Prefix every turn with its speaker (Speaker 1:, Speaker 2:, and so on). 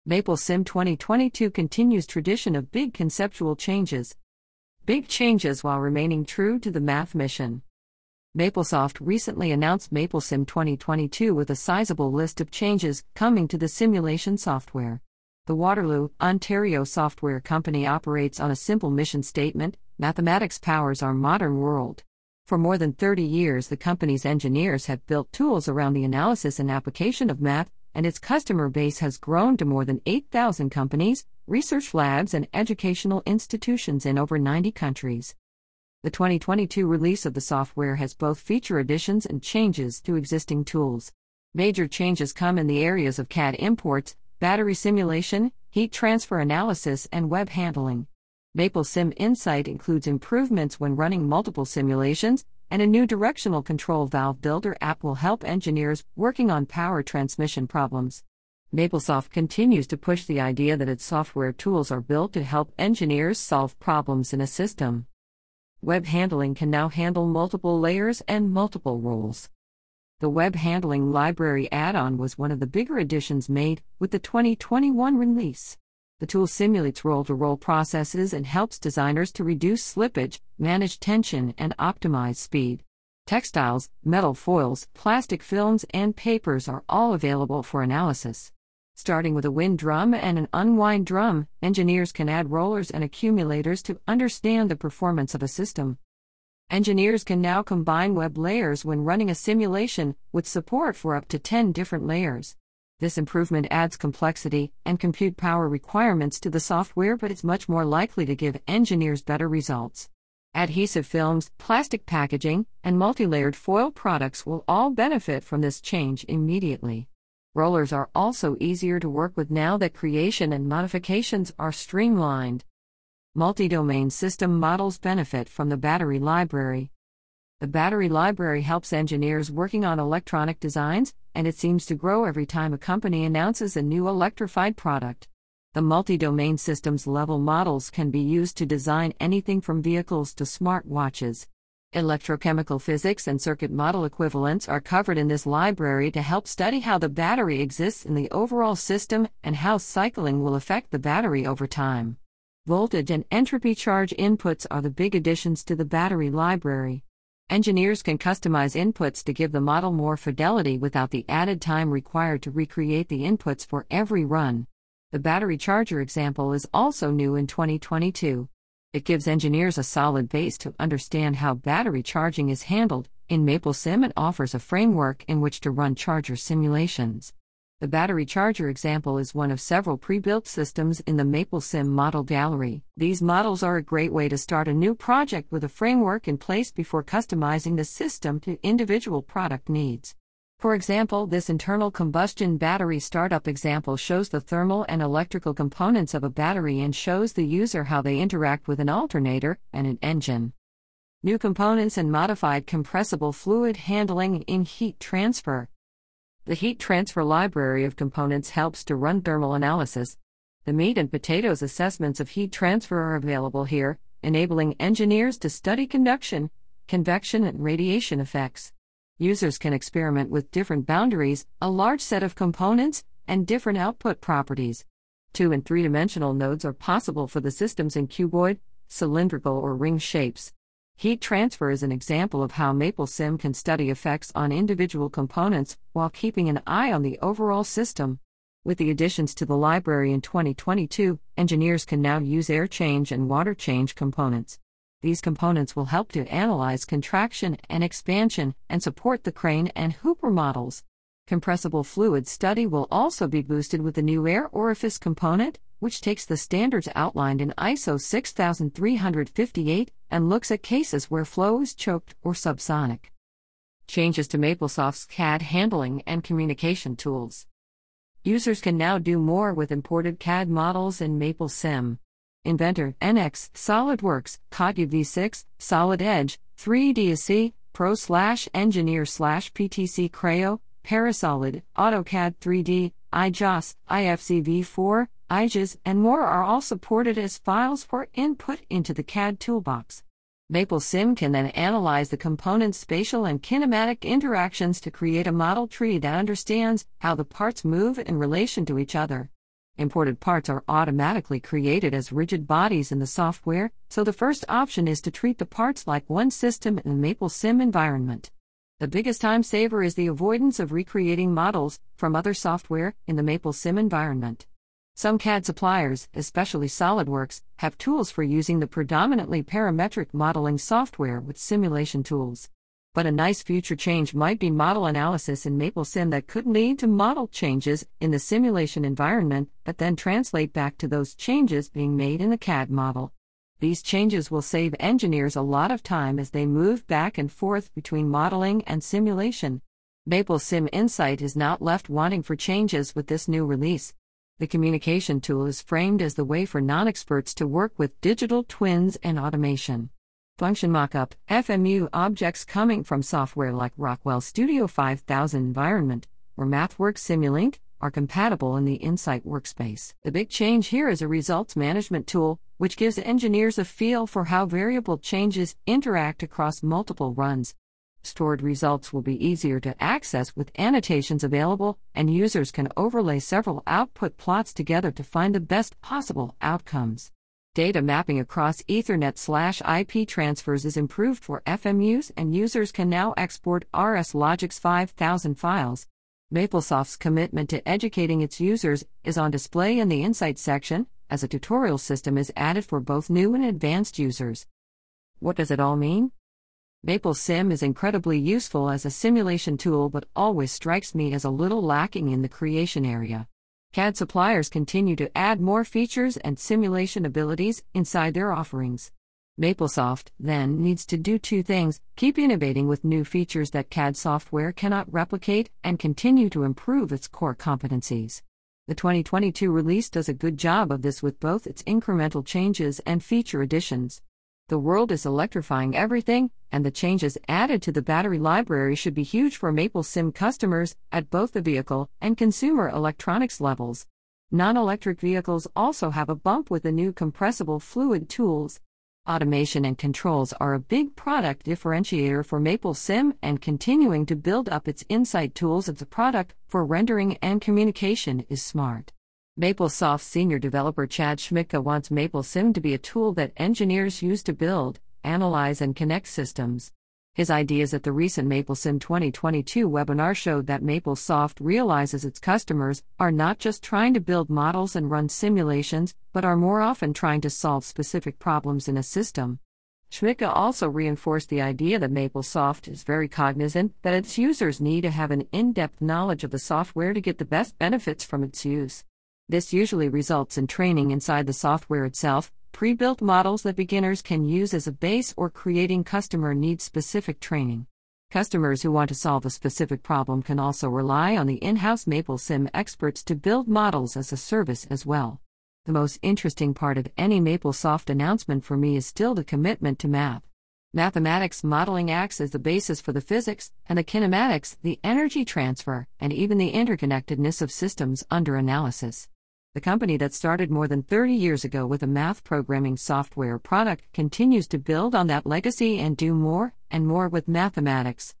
Speaker 1: MapleSim 2022 continues tradition of big conceptual changes. Big changes while remaining true to the math mission. Maplesoft recently announced MapleSim 2022 with a sizable list of changes coming to the simulation software. The Waterloo, Ontario software company operates on a simple mission statement: mathematics powers our modern world. For more than 30 years, the company's engineers have built tools around the analysis and application of math, and its customer base has grown to more than 8,000 companies, research labs, and educational institutions in over 90 countries. The 2022 release of the software has both feature additions and changes to existing tools. Major changes come in the areas of CAD imports, battery simulation, heat transfer analysis, and web handling. MapleSim Insight includes improvements when running multiple simulations, and a new directional control valve builder app will help engineers working on power transmission problems. Maplesoft continues to push the idea that its software tools are built to help engineers solve problems in a system. Web handling can now handle multiple layers and multiple roles. The Web Handling Library add-on was one of the bigger additions made with the 2021 release. The tool simulates roll-to-roll processes and helps designers to reduce slippage, manage tension, and optimize speed. Textiles, metal foils, plastic films, and papers are all available for analysis. Starting with a wind drum and an unwind drum, engineers can add rollers and accumulators to understand the performance of a system. Engineers can now combine web layers when running a simulation, with support for up to 10 different layers. This improvement adds complexity and compute power requirements to the software, but it's much more likely to give engineers better results. Adhesive films, plastic packaging, and multi-layered foil products will all benefit from this change immediately. Rollers are also easier to work with now that creation and modifications are streamlined. Multi-domain system models benefit from the battery library. The battery library helps engineers working on electronic designs, and it seems to grow every time a company announces a new electrified product. The multi-domain systems level models can be used to design anything from vehicles to smart watches. Electrochemical physics and circuit model equivalents are covered in this library to help study how the battery exists in the overall system and how cycling will affect the battery over time. Voltage and entropy charge inputs are the big additions to the battery library. Engineers can customize inputs to give the model more fidelity without the added time required to recreate the inputs for every run. The battery charger example is also new in 2022. It gives engineers a solid base to understand how battery charging is handled. In MapleSim, it offers a framework in which to run charger simulations. The battery charger example is one of several pre-built systems in the MapleSim model gallery. These models are a great way to start a new project with a framework in place before customizing the system to individual product needs. For example, this internal combustion battery startup example shows the thermal and electrical components of a battery and shows the user how they interact with an alternator and an engine. New components and modified compressible fluid handling in heat transfer. The heat transfer library of components helps to run thermal analysis. The meat and potatoes assessments of heat transfer are available here, enabling engineers to study conduction, convection, and radiation effects. Users can experiment with different boundaries, a large set of components, and different output properties. 2- and 3-dimensional nodes are possible for the systems in cuboid, cylindrical, or ring shapes. Heat transfer is an example of how MapleSim can study effects on individual components while keeping an eye on the overall system. With the additions to the library in 2022, engineers can now use air change and water change components. These components will help to analyze contraction and expansion and support the crane and hooper models. Compressible fluid study will also be boosted with the new air orifice component, which takes the standards outlined in ISO 6358 and looks at cases where flow is choked or subsonic. Changes to MapleSoft's CAD handling and communication tools. Users can now do more with imported CAD models in MapleSim. Inventor, NX, SolidWorks, Kotlin V6, Solid Edge, 3DSC, Pro/Engineer/PTC Creo, Parasolid, AutoCAD 3D, iJOS, IFC V4, IGES, and more are all supported as files for input into the CAD toolbox. MapleSim can then analyze the component's spatial and kinematic interactions to create a model tree that understands how the parts move in relation to each other. Imported parts are automatically created as rigid bodies in the software, so the first option is to treat the parts like one system in the MapleSim environment. The biggest time saver is the avoidance of recreating models from other software in the MapleSim environment. Some CAD suppliers, especially SolidWorks, have tools for using the predominantly parametric modeling software with simulation tools. But a nice future change might be model analysis in MapleSim that could lead to model changes in the simulation environment that then translate back to those changes being made in the CAD model. These changes will save engineers a lot of time as they move back and forth between modeling and simulation. MapleSim Insight is not left wanting for changes with this new release. The communication tool is framed as the way for non-experts to work with digital twins and automation. Function Mockup, FMU objects coming from software like Rockwell Studio 5000 environment, or MathWorks Simulink, are compatible in the Insight workspace. The big change here is a results management tool, which gives engineers a feel for how variable changes interact across multiple runs. Stored results will be easier to access with annotations available, and users can overlay several output plots together to find the best possible outcomes. Data mapping across Ethernet/IP transfers is improved for FMUs, and users can now export RSLogix 5000 files. MapleSoft's commitment to educating its users is on display in the Insight section, as a tutorial system is added for both new and advanced users. What does it all mean? MapleSim is incredibly useful as a simulation tool, but always strikes me as a little lacking in the creation area. CAD suppliers continue to add more features and simulation abilities inside their offerings. MapleSoft, then, needs to do two things: keep innovating with new features that CAD software cannot replicate, and continue to improve its core competencies. The 2022 release does a good job of this with both its incremental changes and feature additions. The world is electrifying everything, and the changes added to the battery library should be huge for MapleSim customers at both the vehicle and consumer electronics levels. Non-electric vehicles also have a bump with the new compressible fluid tools. Automation and controls are a big product differentiator for MapleSim, and continuing to build up its Insight tools as a product for rendering and communication is smart. MapleSoft senior developer Chad Schmidtka wants MapleSim to be a tool that engineers use to build, analyze, and connect systems. His ideas at the recent MapleSim 2022 webinar showed that MapleSoft realizes its customers are not just trying to build models and run simulations, but are more often trying to solve specific problems in a system. Schmidtka also reinforced the idea that MapleSoft is very cognizant that its users need to have an in-depth knowledge of the software to get the best benefits from its use. This usually results in training inside the software itself, pre-built models that beginners can use as a base, or creating customer needs-specific training. Customers who want to solve a specific problem can also rely on the in-house MapleSim experts to build models as a service as well. The most interesting part of any MapleSoft announcement for me is still the commitment to math. Mathematics modeling acts as the basis for the physics, and the kinematics, the energy transfer, and even the interconnectedness of systems under analysis. The company that started more than 30 years ago with a math programming software product continues to build on that legacy and do more and more with mathematics.